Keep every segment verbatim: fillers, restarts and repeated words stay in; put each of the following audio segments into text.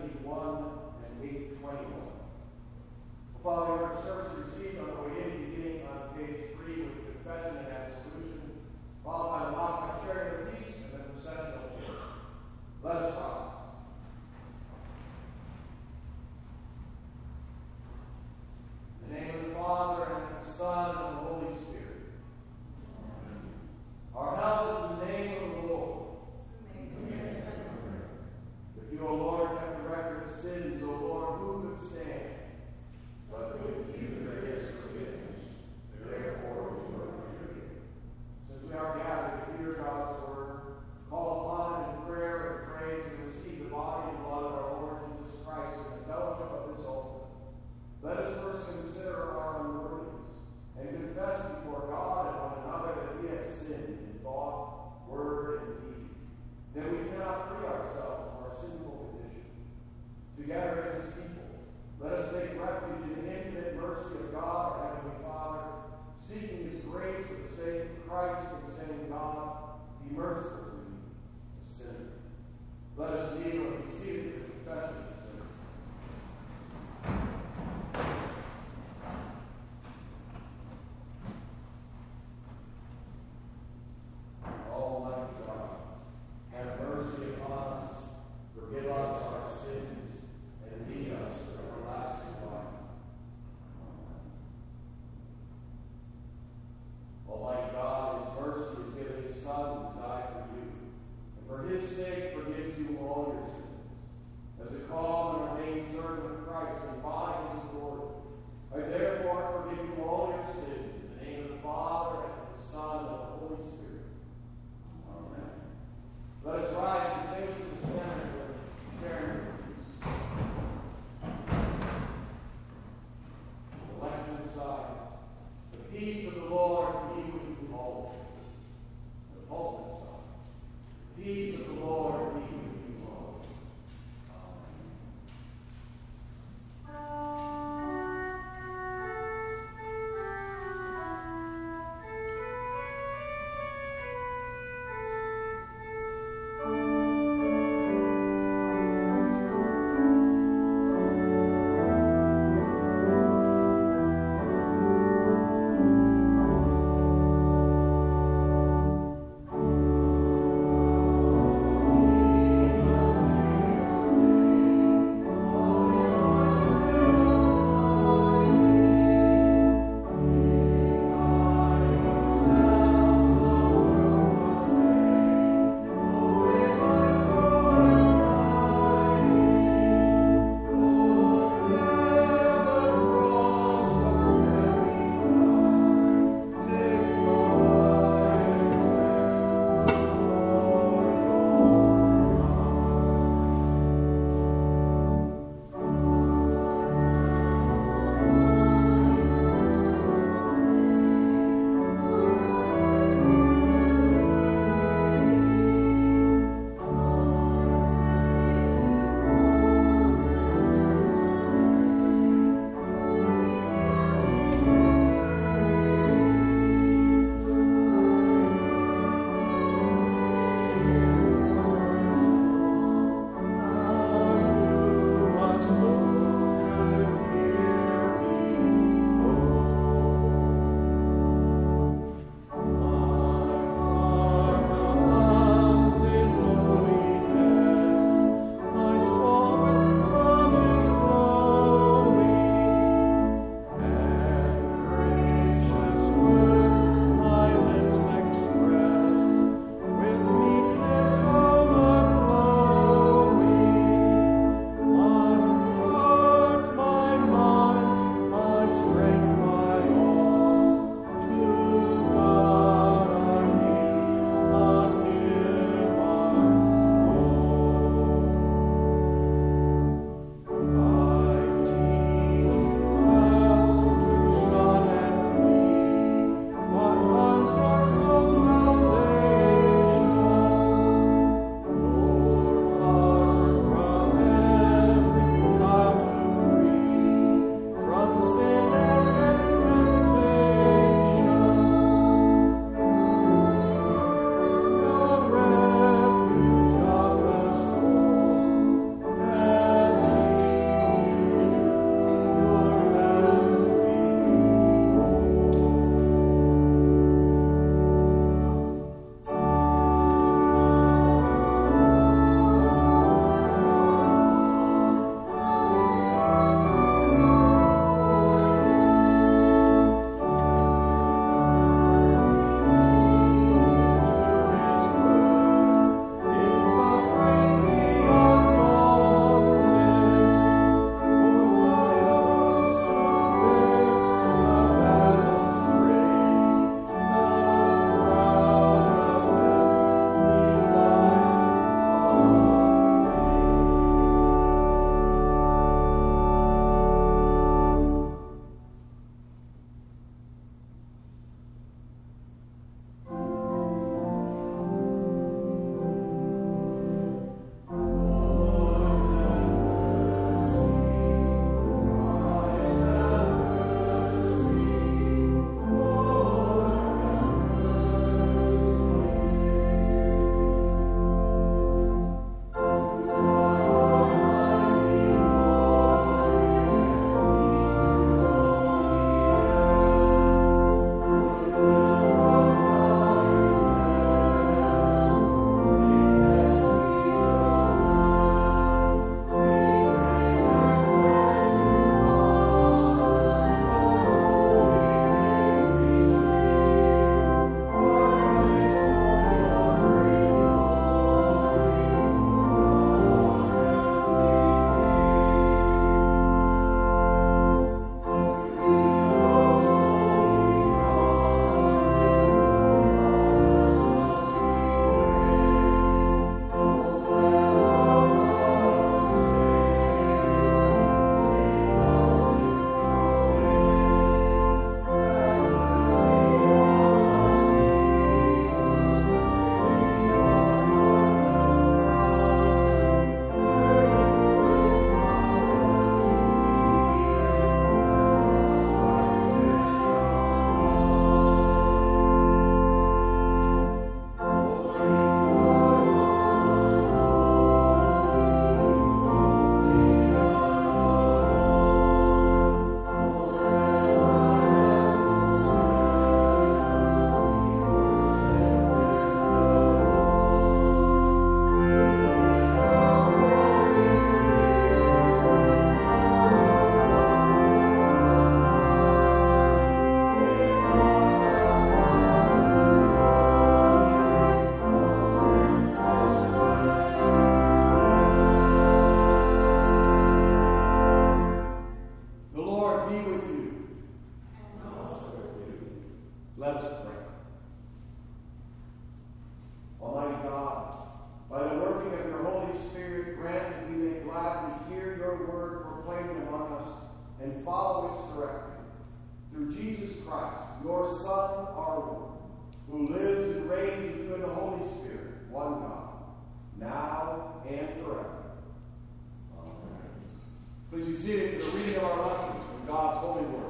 eighty-one and eight twenty-one. Following our service received on the way in, beginning on page three with the confession and absolution, followed by the modified sharing of the peace and the processional hymn. Let us rise. In the name of the Father, and of the Son, and of the Holy Spirit. Amen. Our help is in the name of the Lord. Amen. If you, O Lord, have the record of sins, O Lord, who could stand? But with you there is forgiveness. Therefore we are forgiven. Since we are gathered to hear God's word, call upon him in prayer and pray to receive the body and blood of our Lord Jesus Christ in the fellowship of his altar. Let us first consider our unworthiness and confess before God and one another that we have sinned in thought, word, and deed, that we cannot free ourselves from our sinful condition. Together as his people, let us take refuge in the infinite mercy of God, our Heavenly Father, seeking his grace for the sake of Christ and saying, God, be merciful to me, a sinner. Let us kneel and be seated for the confession of the sinner. Almighty God, have mercy upon us, forgive us our sins, and lead us to everlasting life. Almighty God, in his mercy, has given his Son to die for you, and for his sake forgives you all your sins. prophets directly, through Jesus Christ, your Son, our Lord, who lives and reigns with you in the Holy Spirit, one God, now and forever. Amen. Please be seated for the reading of our lessons from God's holy word.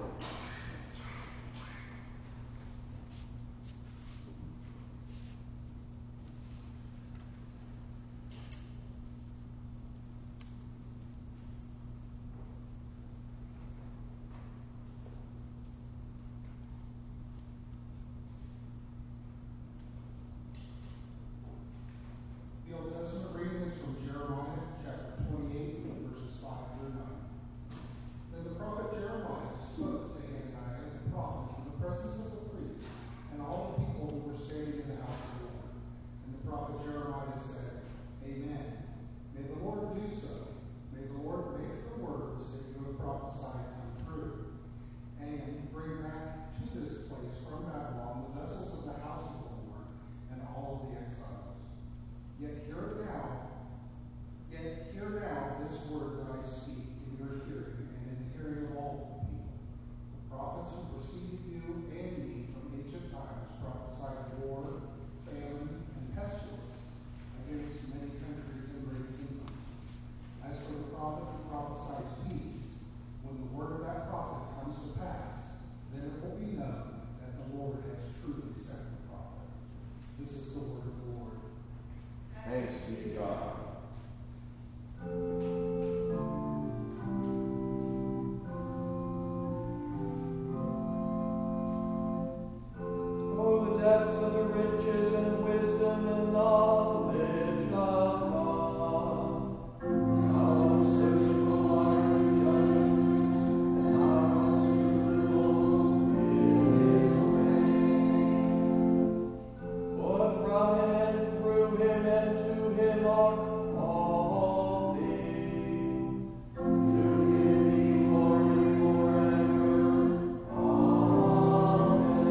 The Old Testament reading is from Jeremiah chapter twenty-eight, verses five through nine. Then the prophet Jeremiah spoke to Hananiah the prophet in the presence of the priests and all the people who were standing in the house of the Lord. And the prophet Jeremiah said, Amen. May the Lord do so. May the Lord make the words that you have prophesied come true. And bring back to this place from Babylon the vessels of the house of the Lord and all of the exiles. Yet hear now, yet hear now this word that I speak in your hearing and in the hearing of all the people. The prophets who preceded you and me from ancient times prophesied war, famine, and pestilence against many countries and great kingdoms. As for the prophet who prophesies peace, when the word of that prophet comes to pass, then it will be known that the Lord has truly sent the prophet. This is the word of the Lord. Thanks be to God. Oh, the depths of the riches and wisdom and knowledge of God. How searchable are his judgments, and how inscrutable is his ways. For from him and through him and to him are all things. To him be glory forever. Amen.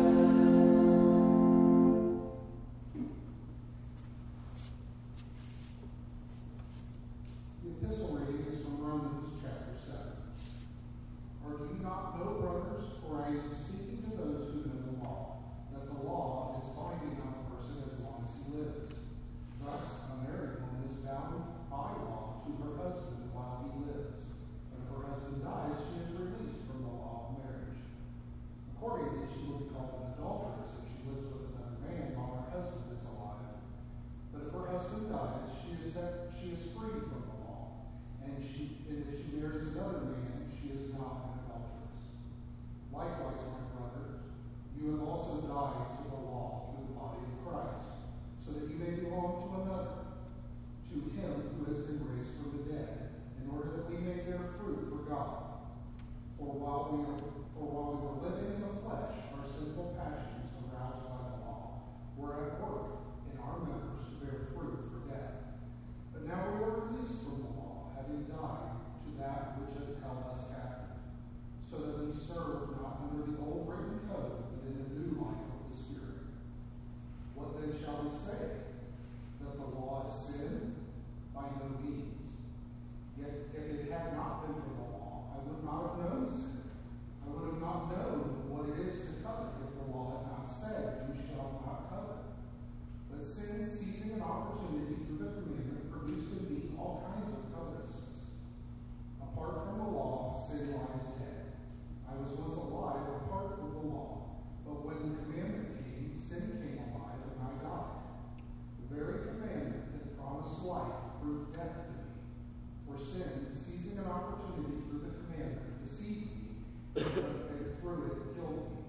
The epistle reading is from Romans chapter seven. Or do you not know, brothers, for I am speaking to those who know the law, that the law is binding on a person as long as he lives. Thus, a married woman is bound by law to her husband while he lives. But if her husband dies, she is released from the law of marriage. Accordingly, she will be called an adulteress if she lives with another man while her husband is alive. But if her husband dies, she is set, she is free from the law. And, she, and if she marries another man, she is not an adulteress. Likewise, my brothers, you have also died to the law through the body of Christ, so that you may belong to another, to him who has been raised from the dead, in order that we may bear fruit for God. For while we are, for while we were living in the flesh, our sinful passions, aroused by the law, were at work in our members to bear fruit for death. But now we are released from the law, having died to that which had held us captive, so that we serve not under the old written code, but in the new life of the Spirit. What then shall we say? That the law is sin? By no means. Yet if it had not been for the law, I would not have known sin. I would have not known what it is to covet if the law had not said, you shall not covet. But sin, seizing an opportunity through the commandment, produced in me all kinds of covetousness. Apart from the law, sin lies dead. I was once alive apart from the law, but when the commandment came, sin came alive and I died. The very commandment that promised life proved death to me. For sin, seizing an opportunity through the commandment, deceived me, and through it killed me.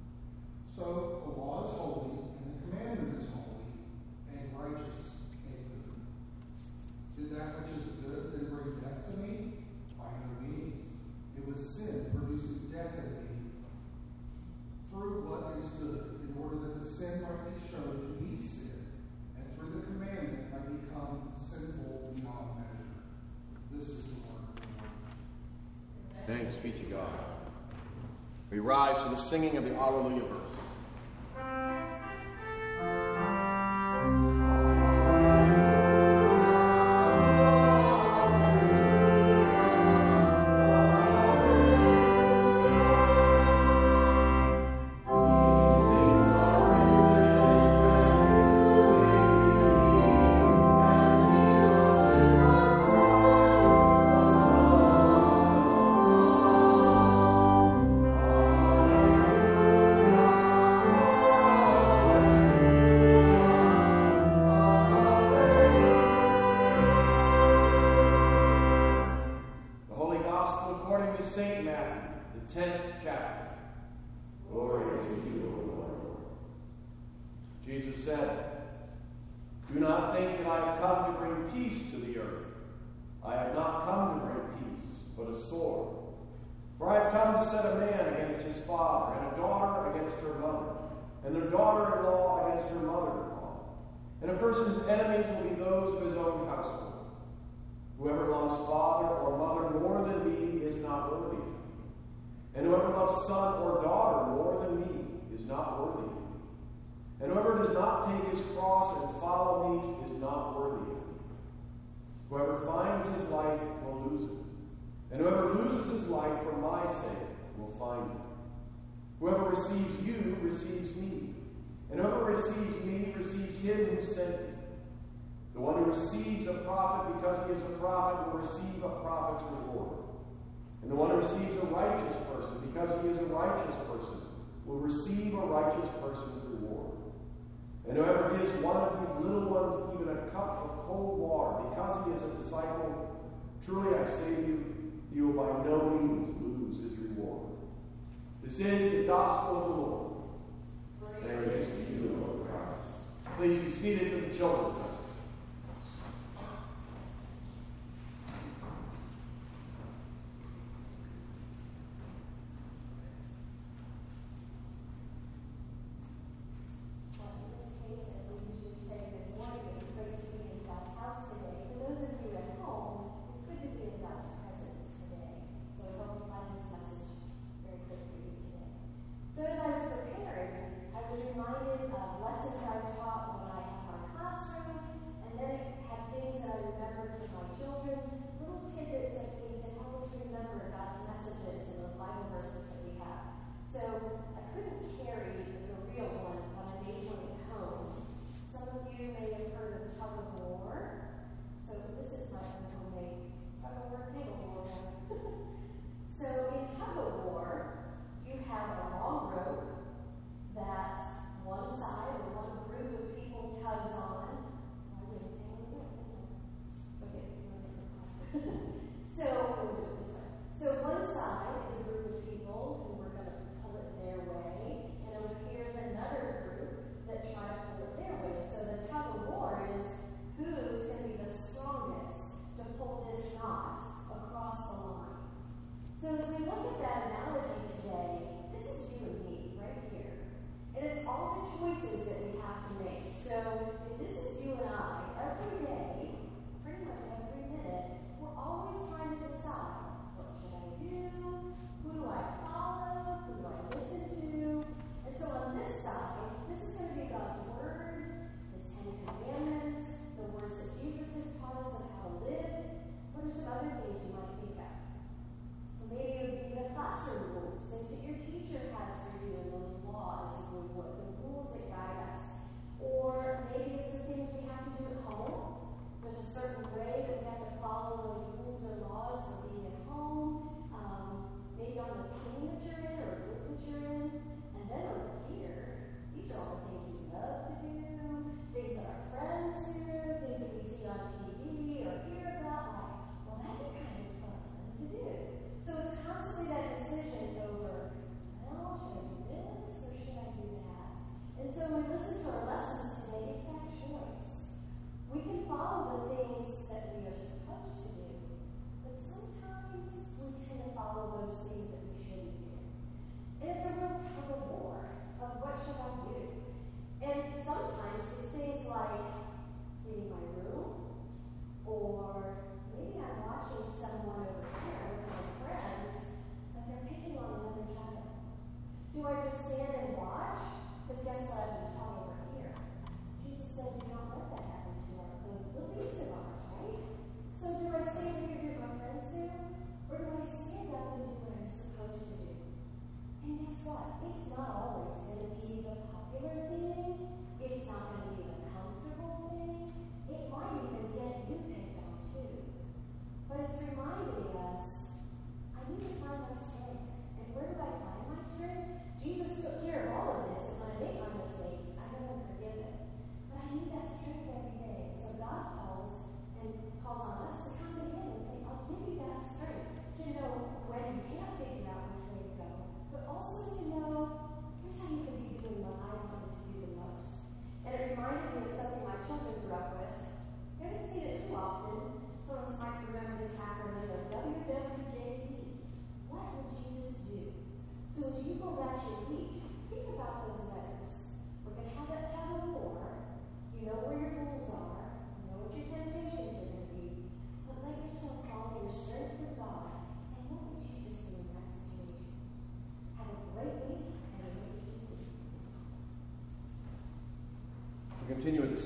So the law is holy, and the commandment is holy, and righteous and good. Did that which is good then bring death to me? By no means. It was sin producing death in me through what is good, in order that the sin might be shown to be sin, and through the commandment might become sinful beyond measure. This is the word of the Lord. Thanks be to God. We rise for the singing of the Alleluia verse. Thank you. to Saint Matthew, the tenth chapter. Glory to you, O Lord. Jesus said, "Do not think that I have come to bring peace to the earth. I have not come to bring peace, but a sword. For I have come to set a man against his father, and a daughter against her mother, and their daughter-in-law against her mother-in-law. And a person's enemies will be those of his own household. Whoever loves father or mother more than me is not worthy of me. And whoever loves son or daughter more than me is not worthy of me. And whoever does not take his cross and follow me is not worthy of me. Whoever finds his life will lose it. And whoever loses his life for my sake will find it. Whoever receives you receives me. And whoever receives me receives him who sent me. The one who receives a prophet because he is a prophet will receive a prophet's reward. And the one who receives a righteous person because he is a righteous person will receive a righteous person's reward. And whoever gives one of these little ones even a cup of cold water because he is a disciple, truly I say to you, he will by no means lose his reward." This is the gospel of the Lord. Praise to you, O Christ. Please be seated for the children's message. So as I was preparing, I was reminded of lessons I taught when I had my classroom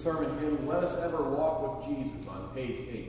sermon hymn, Let Us Ever Walk with Jesus, on page eight.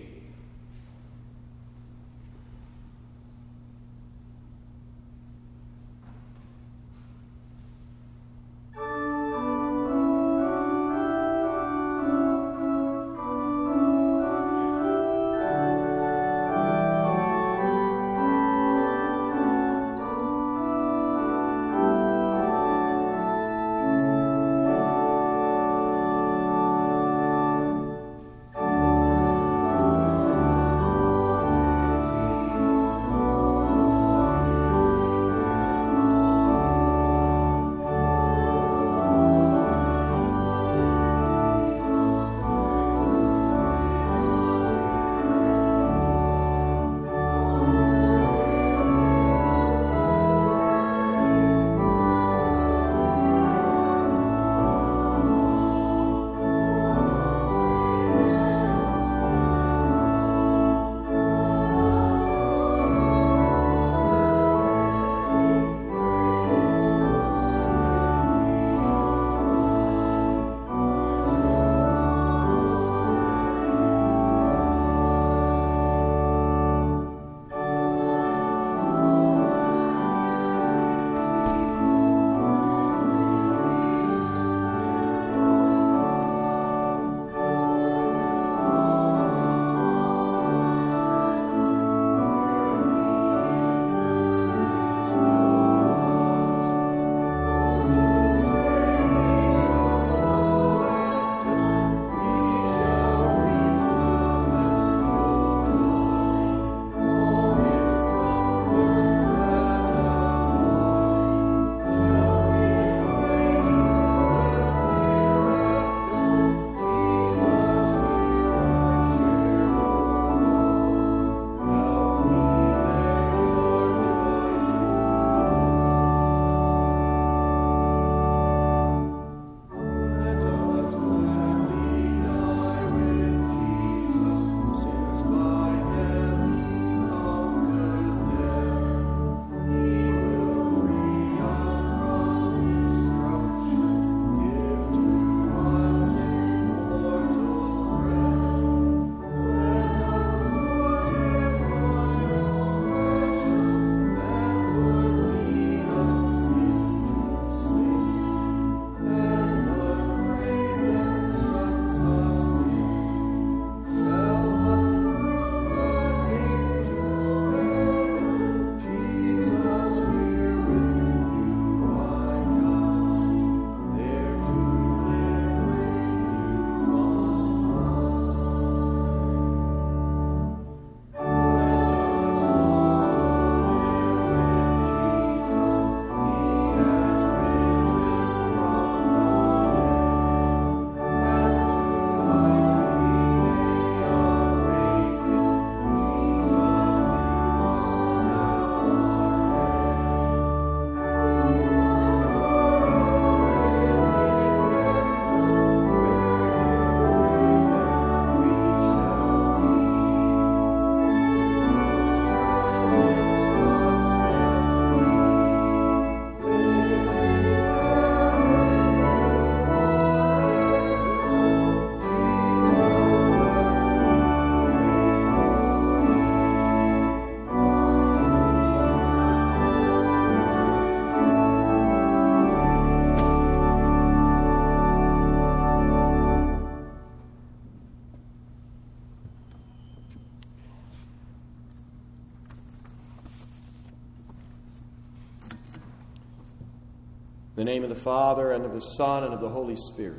In the name of the Father, and of the Son, and of the Holy Spirit.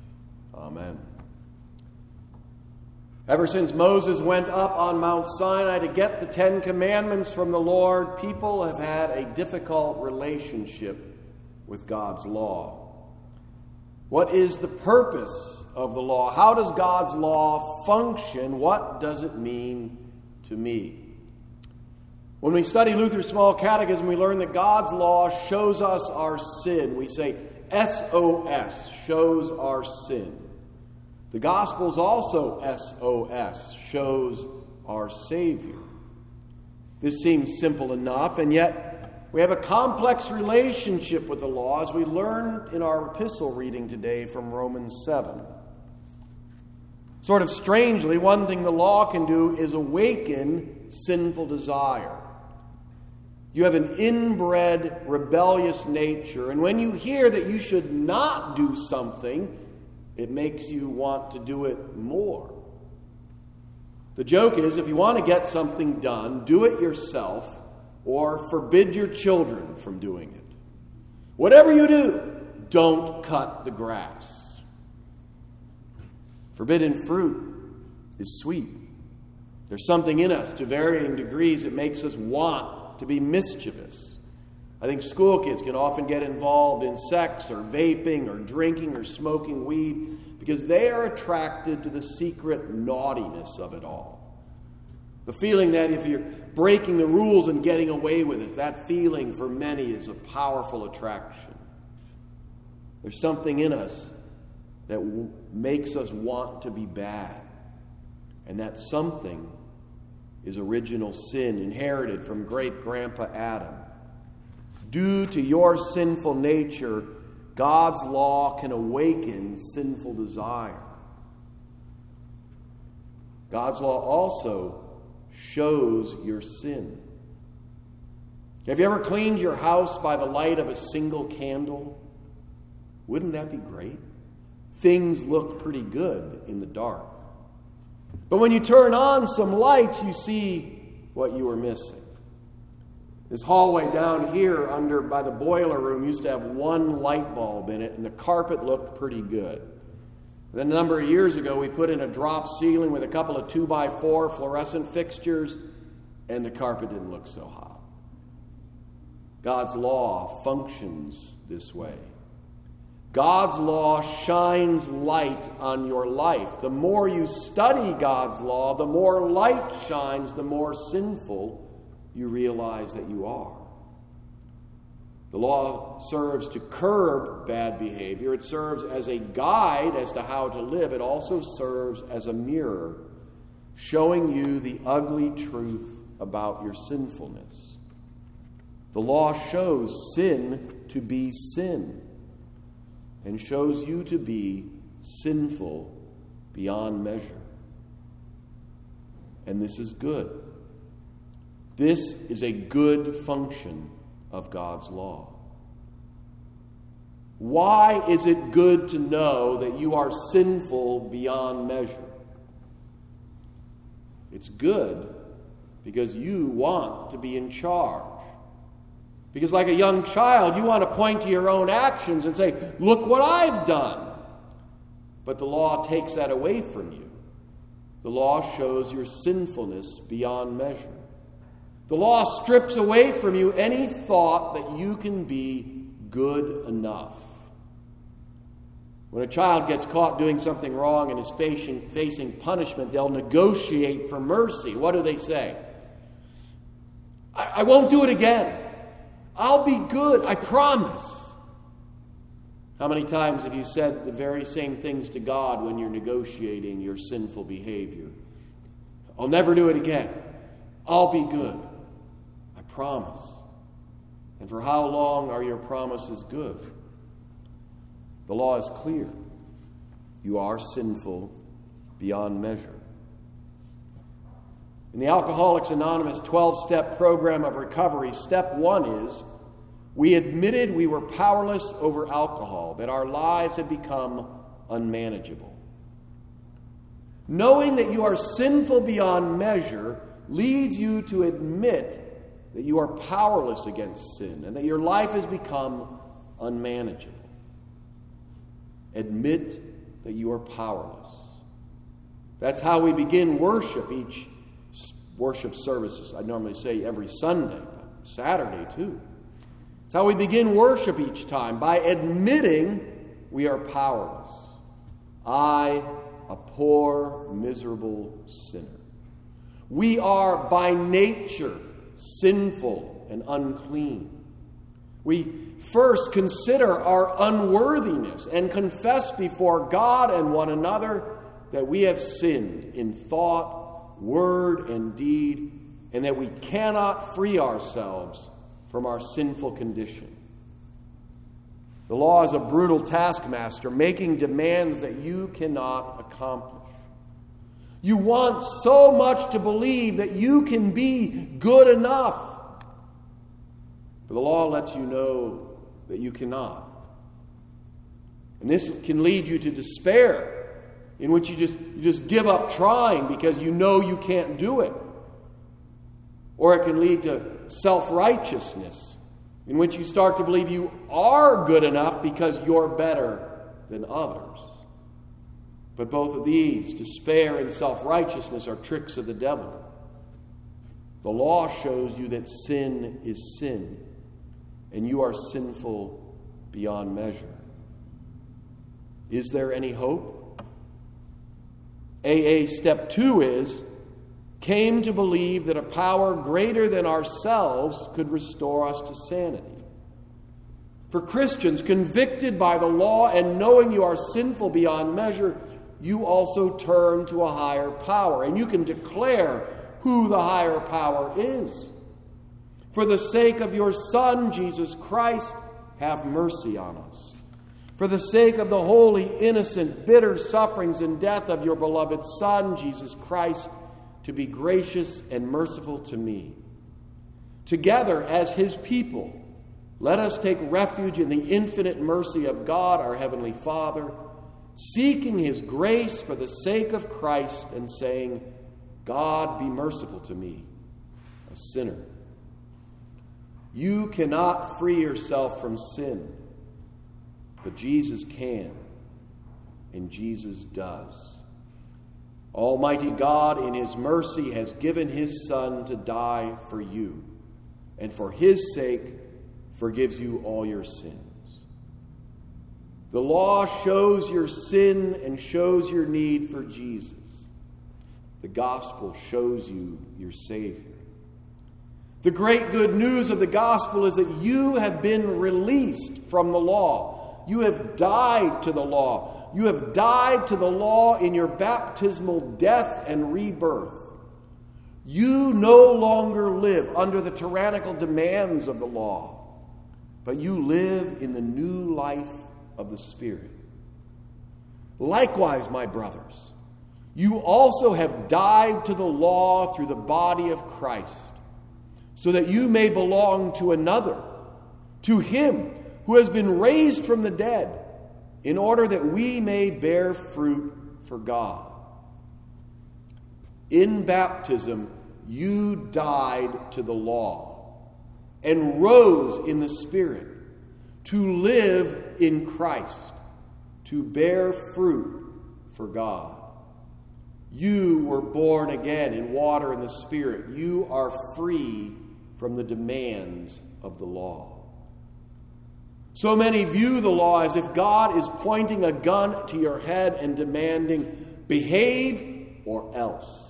Amen. Ever since Moses went up on Mount Sinai to get the Ten Commandments from the Lord, people have had a difficult relationship with God's law. What is the purpose of the law? How does God's law function? What does it mean to me? When we study Luther's Small Catechism, we learn that God's law shows us our sin. We say S O S, shows our sin. The Gospels also S O S, shows our Savior. This seems simple enough, and yet we have a complex relationship with the law, as we learn in our epistle reading today from Romans seven. Sort of strangely, one thing the law can do is awaken sinful desire. You have an inbred, rebellious nature, and when you hear that you should not do something, it makes you want to do it more. The joke is, if you want to get something done, do it yourself or forbid your children from doing it. Whatever you do, don't cut the grass. Forbidden fruit is sweet. There's something in us to varying degrees that makes us want to be mischievous. I think school kids can often get involved in sex or vaping or drinking or smoking weed because they are attracted to the secret naughtiness of it all. The feeling that if you're breaking the rules and getting away with it, that feeling for many is a powerful attraction. There's something in us that w- makes us want to be bad. And that something is original sin inherited from great-grandpa Adam. Due to your sinful nature, God's law can awaken sinful desire. God's law also shows your sin. Have you ever cleaned your house by the light of a single candle? Wouldn't that be great? Things look pretty good in the dark. But when you turn on some lights, you see what you were missing. This hallway down here under by the boiler room used to have one light bulb in it, and the carpet looked pretty good. Then a number of years ago, we put in a drop ceiling with a couple of two by four fluorescent fixtures, and the carpet didn't look so hot. God's law functions this way. God's law shines light on your life. The more you study God's law, the more light shines, the more sinful you realize that you are. The law serves to curb bad behavior. It serves as a guide as to how to live. It also serves as a mirror, showing you the ugly truth about your sinfulness. The law shows sin to be sin, and shows you to be sinful beyond measure. And this is good. This is a good function of God's law. Why is it good to know that you are sinful beyond measure? It's good because you want to be in charge. Because like a young child, you want to point to your own actions and say, look what I've done. But the law takes that away from you. The law shows your sinfulness beyond measure. The law strips away from you any thought that you can be good enough. When a child gets caught doing something wrong and is facing, facing punishment, they'll negotiate for mercy. What do they say? I, I won't do it again. I'll be good, I promise. How many times have you said the very same things to God when you're negotiating your sinful behavior? I'll never do it again. I'll be good. I promise. And for how long are your promises good? The law is clear. You are sinful beyond measure. In the Alcoholics Anonymous twelve-step program of recovery, step one is we admitted we were powerless over alcohol, that our lives had become unmanageable. Knowing that you are sinful beyond measure leads you to admit that you are powerless against sin and that your life has become unmanageable. Admit that you are powerless. That's how we begin worship each worship services. I normally say every Sunday, but Saturday too. It's how we begin worship each time, by admitting we are powerless. I, a poor, miserable sinner. We are by nature sinful and unclean. We first consider our unworthiness and confess before God and one another that we have sinned in thought, word, and deed, and that we cannot free ourselves from our sinful condition. The law is a brutal taskmaster, making demands that you cannot accomplish. You want so much to believe that you can be good enough. But the law lets you know that you cannot. And this can lead you to despair, in which you just, you just give up trying because you know you can't do it. Or it can lead to self-righteousness, in which you start to believe you are good enough because you're better than others. But both of these, despair and self-righteousness, are tricks of the devil. The law shows you that sin is sin, and you are sinful beyond measure. Is there any hope? A A step two is, came to believe that a power greater than ourselves could restore us to sanity. For Christians, convicted by the law and knowing you are sinful beyond measure, you also turn to a higher power, and you can declare who the higher power is. For the sake of your Son, Jesus Christ, have mercy on us. For the sake of the holy, innocent, bitter sufferings and death of your beloved Son, Jesus Christ, to be gracious and merciful to me. Together, as his people, let us take refuge in the infinite mercy of God, our Heavenly Father, seeking his grace for the sake of Christ and saying, God, be merciful to me, a sinner. You cannot free yourself from sin, but Jesus can, and Jesus does. Almighty God, in his mercy, has given his Son to die for you, and for his sake forgives you all your sins. The law shows your sin and shows your need for Jesus. The gospel shows you your Savior. The great good news of the gospel is that you have been released from the law. You have died to the law. You have died to the law in your baptismal death and rebirth. You no longer live under the tyrannical demands of the law, but you live in the new life of the Spirit. Likewise, my brothers, you also have died to the law through the body of Christ, so that you may belong to another, to him who has been raised from the dead, in order that we may bear fruit for God. In baptism, you died to the law and rose in the Spirit to live in Christ, to bear fruit for God. You were born again in water and the Spirit. You are free from the demands of the law. So many view the law as if God is pointing a gun to your head and demanding, behave or else.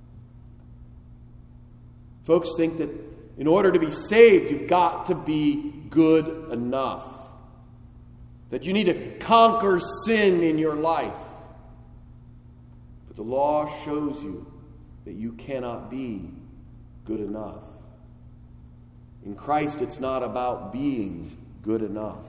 Folks think that in order to be saved, you've got to be good enough. That you need to conquer sin in your life. But the law shows you that you cannot be good enough. In Christ, it's not about being good enough.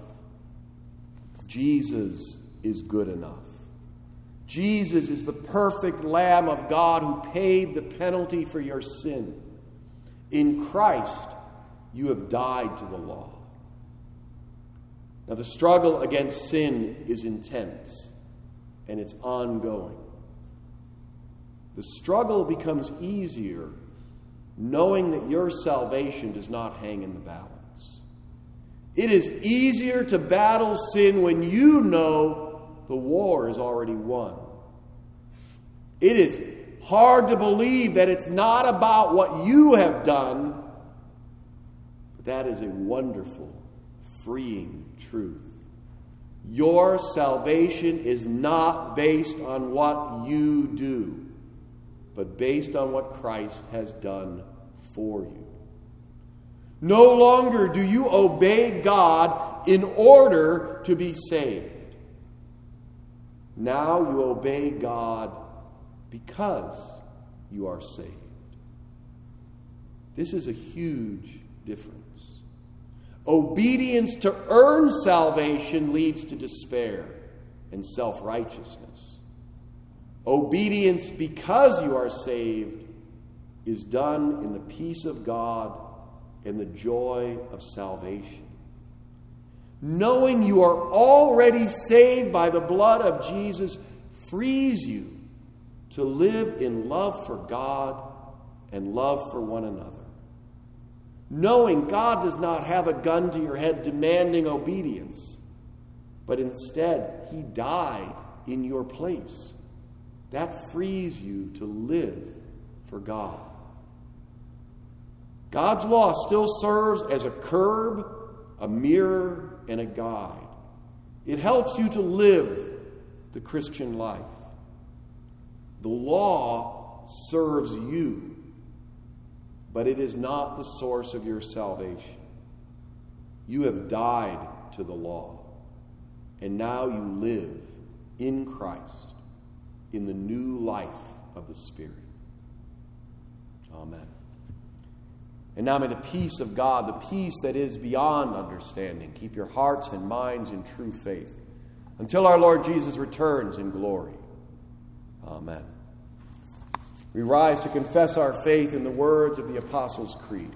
Jesus is good enough. Jesus is the perfect Lamb of God who paid the penalty for your sin. In Christ, you have died to the law. Now, the struggle against sin is intense, and it's ongoing. The struggle becomes easier knowing that your salvation does not hang in the balance. It is easier to battle sin when you know the war is already won. It is hard to believe that it's not about what you have done, but that is a wonderful, freeing truth. Your salvation is not based on what you do, but based on what Christ has done for you. No longer do you obey God in order to be saved. Now you obey God because you are saved. This is a huge difference. Obedience to earn salvation leads to despair and self-righteousness. Obedience because you are saved is done in the peace of God and the joy of salvation. Knowing you are already saved by the blood of Jesus frees you to live in love for God and love for one another. Knowing God does not have a gun to your head demanding obedience, but instead He died in your place. That frees you to live for God. God's law still serves as a curb, a mirror, and a guide. It helps you to live the Christian life. The law serves you, but it is not the source of your salvation. You have died to the law, and now you live in Christ, in the new life of the Spirit. Amen. And now may the peace of God, the peace that is beyond understanding, keep your hearts and minds in true faith until our Lord Jesus returns in glory. Amen. We rise to confess our faith in the words of the Apostles' Creed.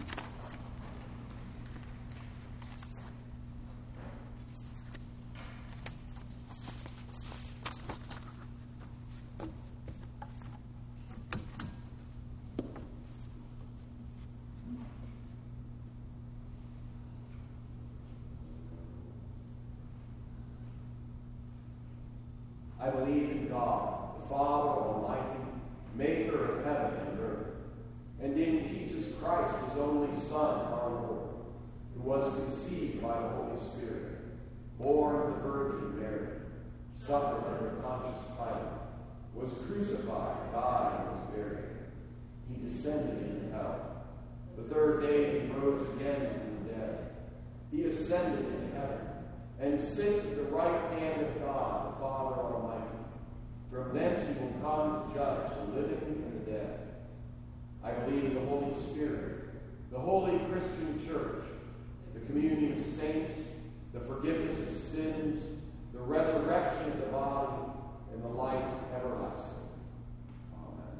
I believe in God, the Father Almighty, maker of heaven and earth, and in Jesus Christ, his only Son, our Lord, who was conceived by the Holy Spirit, born of the Virgin Mary, suffered under Pontius Pilate, was crucified, died, and was buried. He descended into hell. The third day he rose again from the dead. He ascended into heaven, and sits at the right hand of God, the Father Almighty. From thence he will come to judge the living and the dead. I believe in the Holy Spirit, the holy Christian church, the communion of saints, the forgiveness of sins, the resurrection of the body, and the life everlasting. Amen.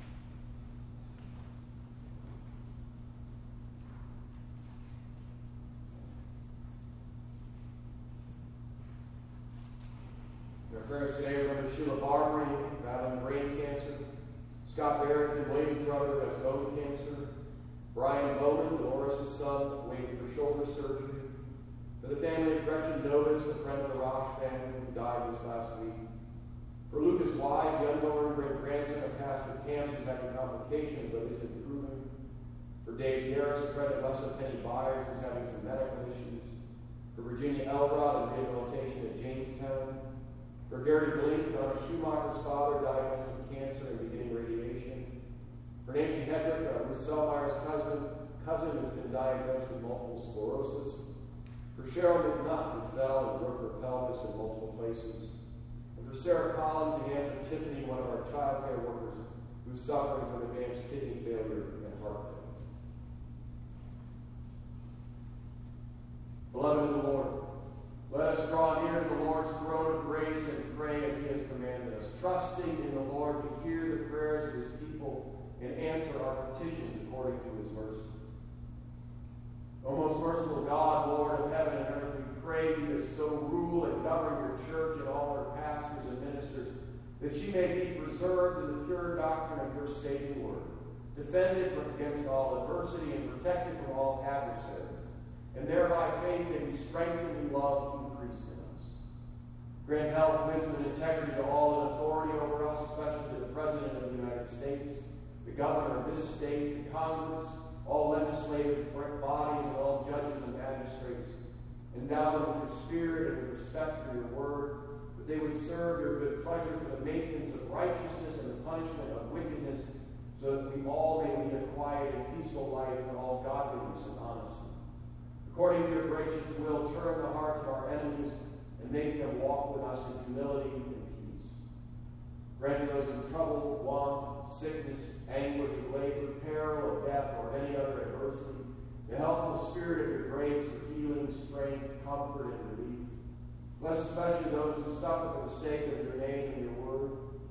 In our prayers today, remember Sheila Barbary, battling brain cancer, Scott Barrett and William's brother, who has bone cancer, Brian Bowman, Dolores' son, waiting for shoulder surgery, for the family of Gretchen Novus, a friend of the Rosh family who died this last week, for Lucas Wise, the unborn great-grandson of Pastor Camps, who's having complications but is improving, for Dave Garris, a friend of Leslie Penny Byers, who's having some medical issues, for Virginia Elrod and rehabilitation at Jamestown, for Gary Blink, Donna Schumacher's father, diagnosed with cancer and beginning radiation. For Nancy Hedrick, uh, Ruth Selmayer's cousin, cousin who's been diagnosed with multiple sclerosis. For Cheryl McNutt, who fell and broke her pelvis in multiple places. And for Sarah Collins, the aunt of Tiffany, one of our child care workers, who's suffering from advanced kidney failure and heart failure. Beloved in the Lord, let us draw near to the Lord's throne of grace and pray as he has commanded us, trusting in the Lord to hear the prayers of his people and answer our petitions according to his mercy. O most merciful God, Lord of heaven and earth, we pray you to so rule and govern your church and all her pastors and ministers, that she may be preserved in the pure doctrine of your saving word, defended from against all adversity and protected from all adversaries, and thereby faith may be strengthened in love increased in us. Grant health, wisdom, and integrity to all in authority over us, especially to the President of the United States, the Governor of this state, the Congress, all legislative bodies, and all judges and magistrates. Endow them with your spirit and with respect for your word, that they would serve your good pleasure for the maintenance of righteousness and the punishment of wickedness, so that we all may lead a quiet and peaceful life in all godliness and honesty. According to your gracious will, turn the hearts of our enemies and make them walk with us in humility and peace. Grant those in trouble, want, sickness, anguish of labor, peril of death, or any other adversity, the helpful spirit of your grace for healing, strength, comfort, and relief. Bless especially those who suffer for the sake of your name and your word.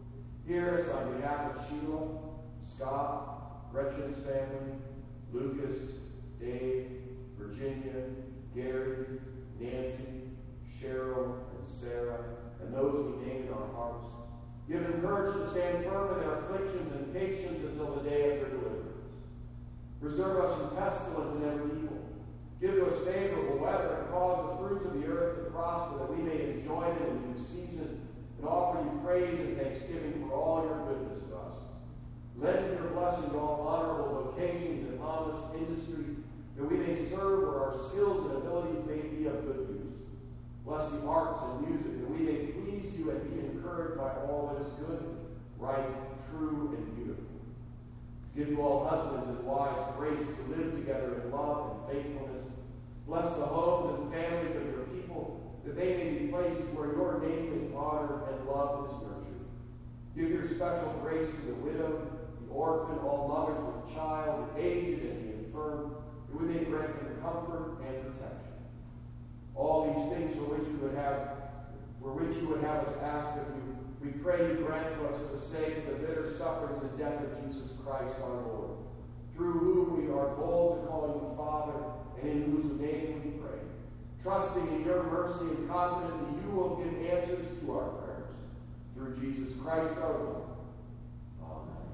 Hear us on behalf of Sheila, Scott, Gretchen's family, Lucas, Dave, Virginia, Gary, Nancy, Cheryl, and Sarah, and those we name in our hearts. Give them courage to stand firm in their afflictions and patience until the day of their deliverance. Preserve us from pestilence and every evil. Give to us favorable weather and cause the fruits of the earth to prosper, that we may enjoy them in due season and offer you praise and thanksgiving for all your goodness to us. Lend your blessing to all honorable vocations and honest industry, that we may serve where our skills and abilities may be of good use. Bless the arts and music, that we may please you and be encouraged by all that is good, right, true, and beautiful. Give to all husbands and wives grace to live together in love and faithfulness. Bless the homes and families of your people, that they may be places where your name is honored and love is nurtured. Give your special grace to the widow, the orphan, all mothers with child, the aged and the infirm, that we may grant them comfort and protection. All these things for which we would have, for which you would have us ask of you, we pray you grant to us for the sake of the bitter sufferings and death of Jesus Christ our Lord, through whom we are bold to call you Father, and in whose name we pray, trusting in your mercy and confident that you will give answers to our prayers. Through Jesus Christ our Lord. Amen.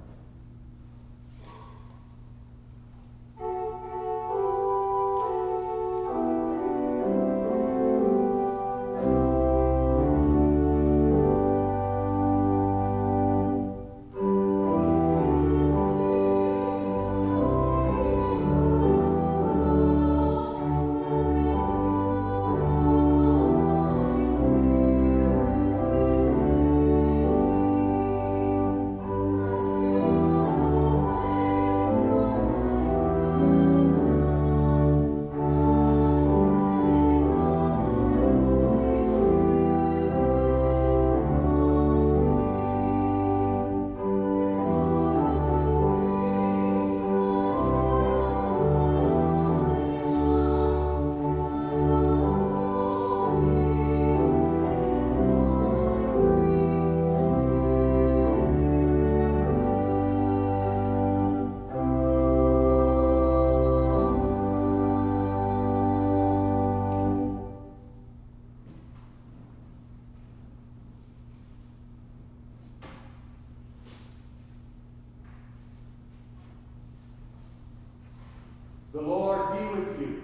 The Lord be with you.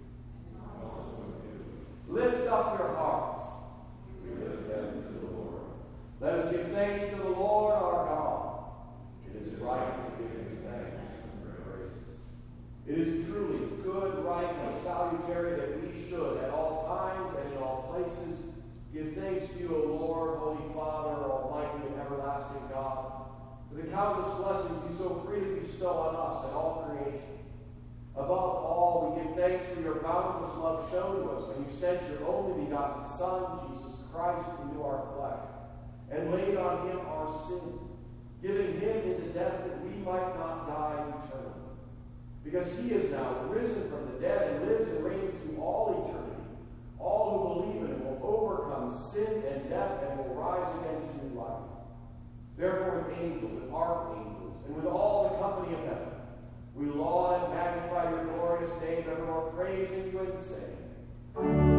Lift up your hearts. We lift them to the Lord. Let us give thanks to the Lord our God. It is right to give him thanks and praise. It is truly good, right, and salutary that we should, at all times and in all places, give thanks to you, O Lord, Holy Father, Almighty and everlasting God, for the countless blessings you so freely bestow on us and all creation. Above all, we give thanks for your boundless love shown to us when you sent your only begotten Son, Jesus Christ, into our flesh, and laid on him our sin, giving him into death that we might not die eternally. Because he is now risen from the dead and lives and reigns through all eternity, all who believe in him will overcome sin and death and will rise again to new life. Therefore, with angels and archangels, and with all the company of heaven, we laud and magnify your glorious name, evermore praising you and saying,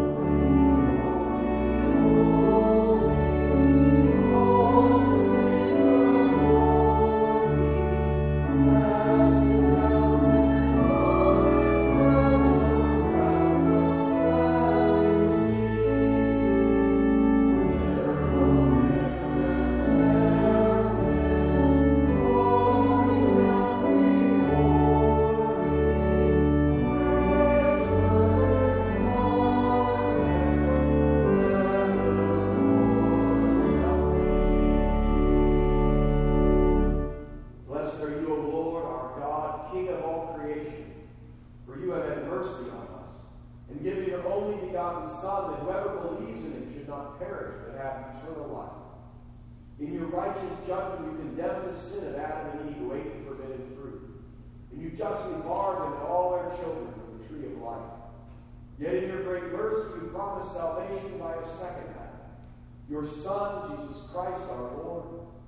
in your righteous judgment, you condemned the sin of Adam and Eve who ate the forbidden fruit. And you justly barred them and all their children from the tree of life. Yet in your great mercy, you promised salvation by a second Adam, your Son, Jesus Christ our Lord,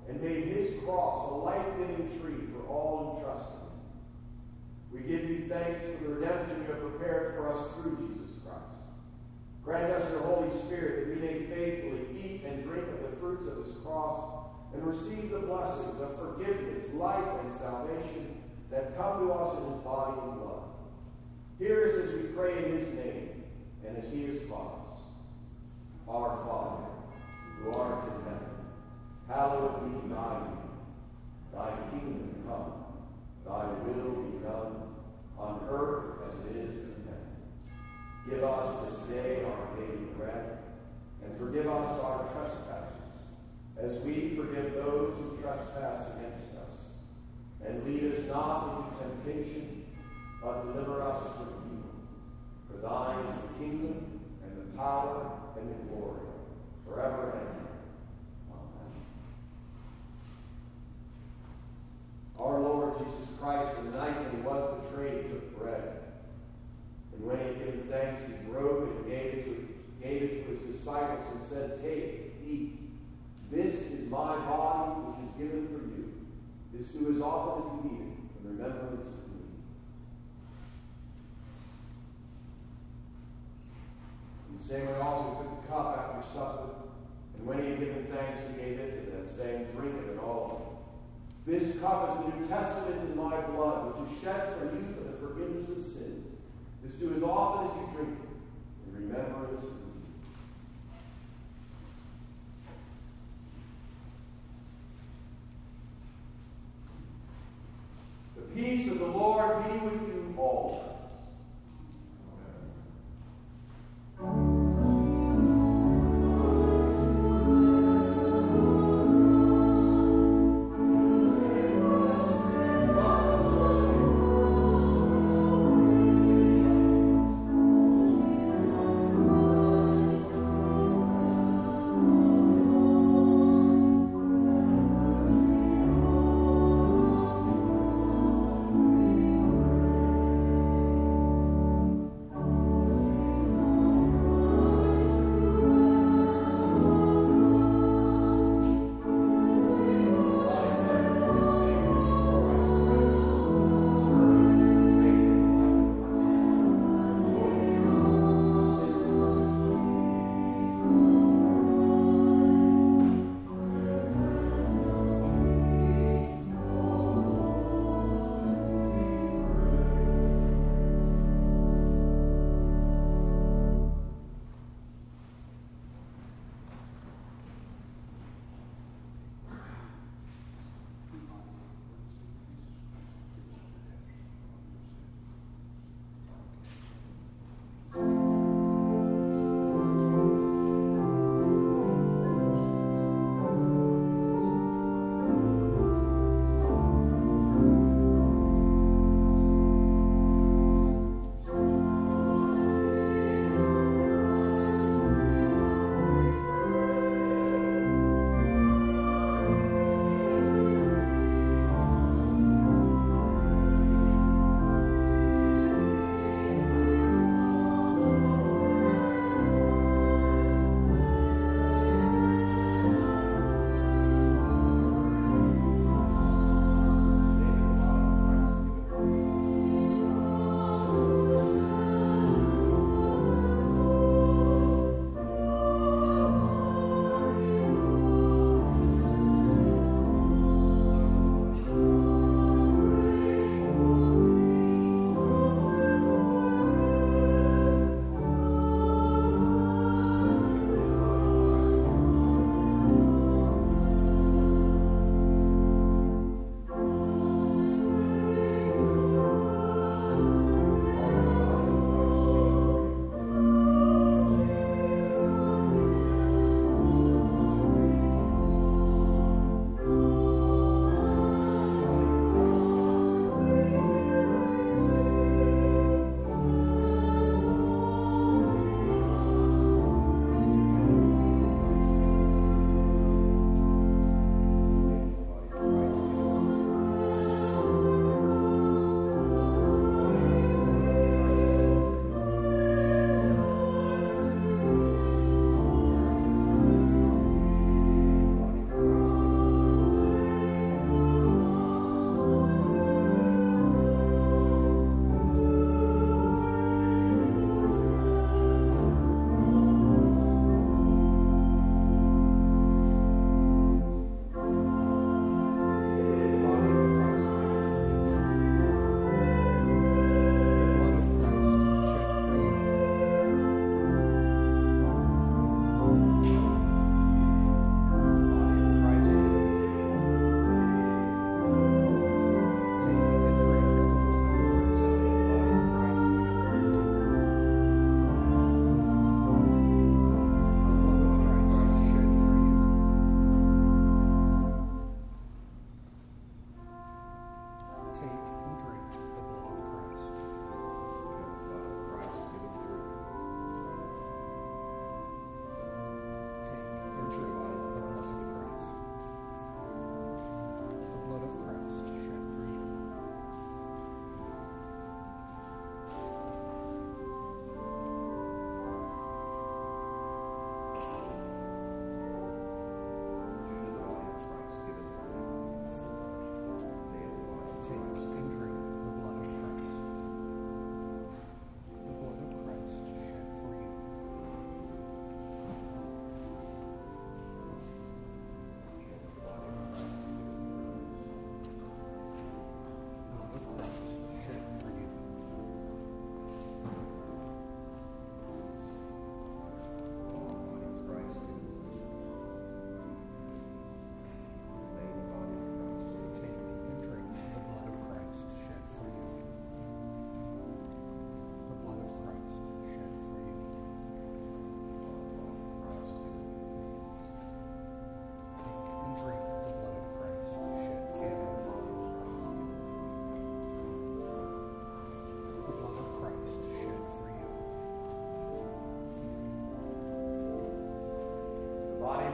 and made his cross a life-giving tree for all who trust him. We give you thanks for the redemption you have prepared for us through Jesus Christ. Grant us your Holy Spirit that we may faithfully eat and drink of the fruits of his cross and receive the blessings of forgiveness, life, and salvation that come to us in his body and blood. Hear us as we pray in his name and as he has taught us. Our Father, who art in heaven, hallowed be thy name. Thy kingdom come, thy will be done, on earth as it is in heaven. Give us this day our daily bread, and forgive us our trespasses, as we forgive those who trespass against us. And lead us not into temptation, but deliver us from evil. For thine is the kingdom, and the power, and the glory, forever and ever. Amen. Our Lord Jesus Christ, in the night when he was betrayed, took bread. And when he had given thanks, he broke it and gave it to, gave it to his disciples and said, "Take, eat. This is my body, which is given for you. This do as often as you eat it, in remembrance of me." In the same way also he took the cup after supper, and when he had given thanks, he gave it to them, saying, "Drink of it, all of you. This cup is the New Testament in my blood, which is shed for you for the forgiveness of sins. This do as often as you drink it, in remembrance of me." The peace of the Lord be with you always. Thank you.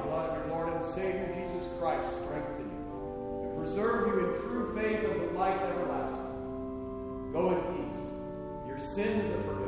the blood of your Lord and Savior Jesus Christ strengthen you and preserve you in true faith unto life everlasting. Go in peace. Your sins are forgiven.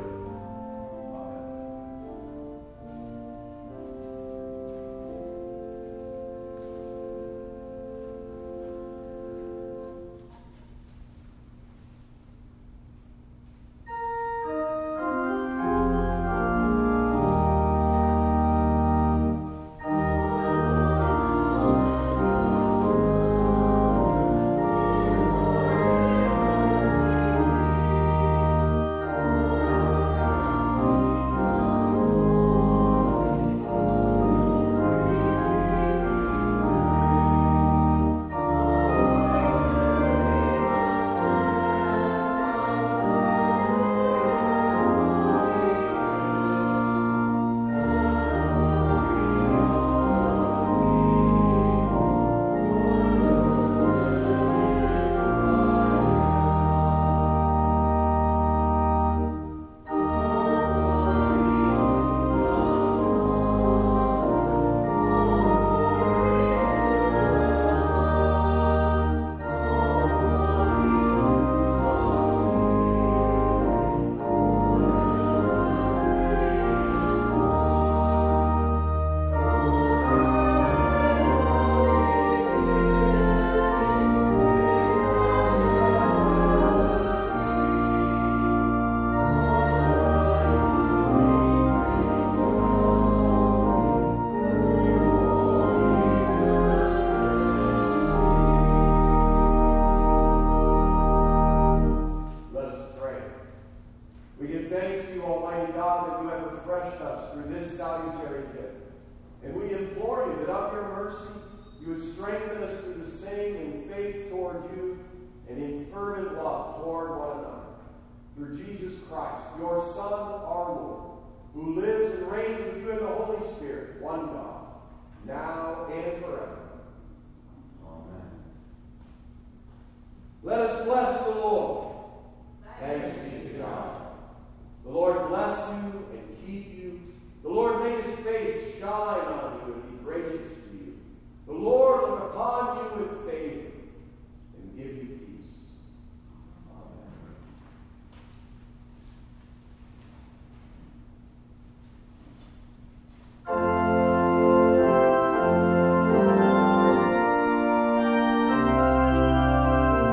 Let us bless the Lord. Thanks be to God. The Lord bless you and keep you. The Lord make his face shine on you and be gracious to you. The Lord look upon you with favor and give you peace. Amen.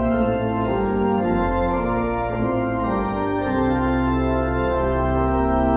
Thank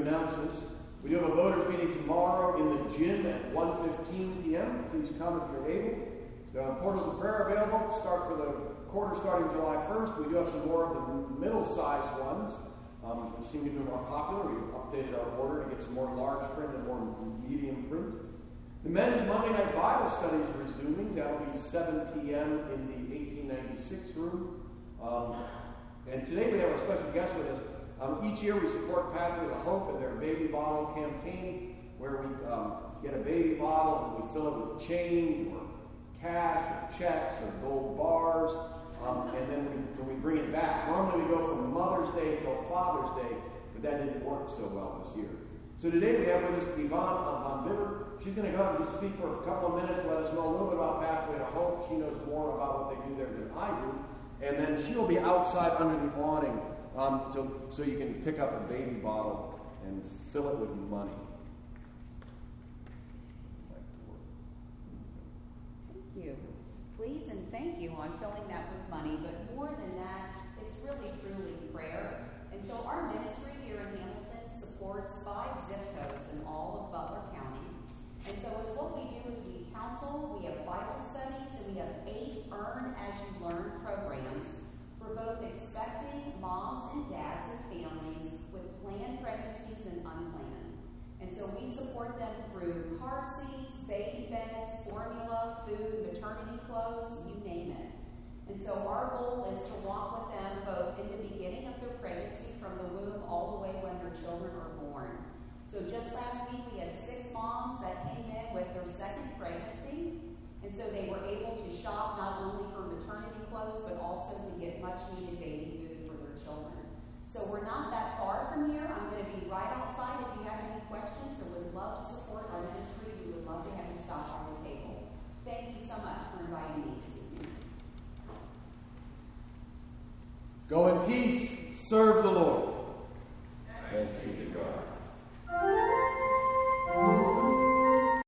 announcements. We do have a voters meeting tomorrow in the gym at one fifteen p.m. Please come if you're able. The portals of prayer available. Start for the quarter starting July first. We do have some more of the middle-sized ones, um, which seem to be more popular. We've updated our order to get some more large print and more medium print. The men's Monday night Bible study is resuming. That'll be seven p.m. in the eighteen ninety-six room. Um, and today we have a special guest with us. Um, each year we support Pathway to Hope and their baby bottle campaign, where we um, get a baby bottle and we fill it with change or cash or checks or gold bars, um, and then we, when we bring it back. Normally we go from Mother's Day till Father's Day, but that didn't work so well this year. So today we have with us Yvonne von Bibber. She's going to go and just speak for a couple of minutes, let us know a little bit about Pathway to Hope. She knows more about what they do there than I do. And then she will be outside under the awning um, to, so you can pick up a baby bottle and fill it with money. Thank you. Please and thank you on filling that with money. But more than that, it's really truly prayer. And so our ministry here in Hamilton supports five zip codes in all of Butler County. And so as what we do is we counsel, we have Bible studies, and we have eight Earn As You Learn programs for both expecting moms and dads and families with planned pregnancies and unplanned. And so we support them through car seats, baby beds, formula, food, maternity clothes, you name it. And so our goal is to walk with them both in the beginning of their pregnancy from the womb all the way when their children are born. So just last week we had six moms that came in with their second pregnancy, and so they were able to shop not only for maternity clothes but also to get much needed baby food for their children. So we're not that far from here. I'm going to be right outside if you have any questions or would love to support our ministry. We would love to have you stop by the table. Thank you so much for inviting me this evening. Go in peace, serve the Lord.